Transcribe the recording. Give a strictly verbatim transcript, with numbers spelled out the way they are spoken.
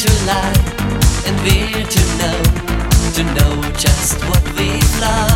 to lie and fear to know, to know just what we've lost.